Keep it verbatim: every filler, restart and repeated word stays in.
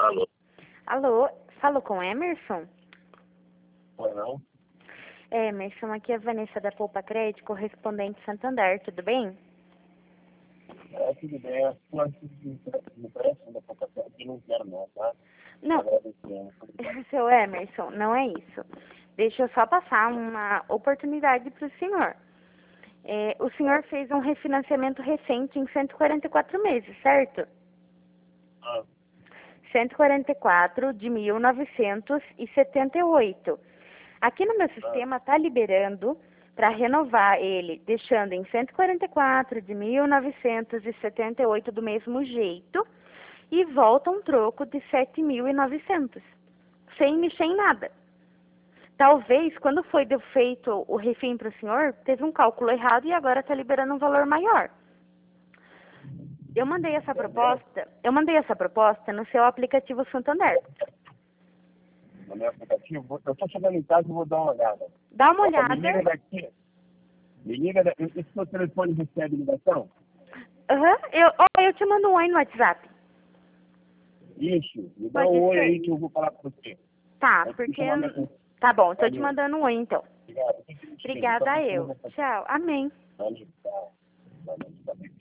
Alô? Alô, falo com Emerson? Oi, não? É, Emerson, aqui é a Vanessa da Poupa Crédito, correspondente Santander, tudo bem? É, tudo bem. As suas de empréstimo da Coca-Cola eu não quero não, tá? Não, Agradecendo. seu Emerson, não é isso. Deixa eu só passar uma oportunidade para o senhor. É, o senhor fez um refinanciamento recente em cento e quarenta e quatro meses, certo? Ah, cento e quarenta e quatro de mil novecentos e setenta e oito. Aqui no meu sistema está liberando para renovar ele, deixando em cento e quarenta e quatro de mil novecentos e setenta e oito do mesmo jeito e volta um troco de sete mil e novecentos, sem mexer em nada. Talvez, quando foi de- feito o refim para o senhor, teve um cálculo errado e agora está liberando um valor maior. Eu mandei essa proposta, eu mandei essa proposta no seu aplicativo Santander. no meu aplicativo, vou- eu tô chegando em casa e vou dar uma olhada. Dá uma Opa, me liga olhada. daqui. Me liga daqui. Esse seu telefone recebe ligação? Aham, eu, ó, eu te mando um oi no WhatsApp. Ixi, me dá Pode um oi ser? aí que eu vou falar com você. Tá, Vai te porque... chamar minha atenção. Tá bom, tô te Valeu. mandando um oi então. Obrigado. Eu te ligo, só Obrigada que eu eu. vou fazer. Tchau. Amém. Valeu, tchau. Valeu, tá bem.